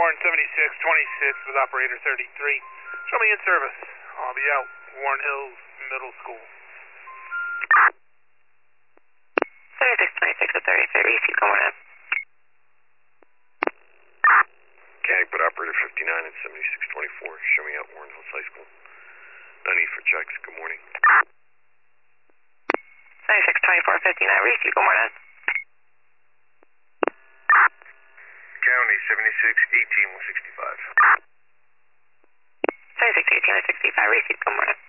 Warren 7626 with operator 33. Show me in service. I'll be out. Warren Hills Middle School. 7626 with 33. Receive, come on in. Mechanic, but operator 59 and 7624. Show me out Warren Hills High School. No need for checks. Good morning. 762459. Receive, come on in. County 7618 165. 7618 165. Receive, come on in.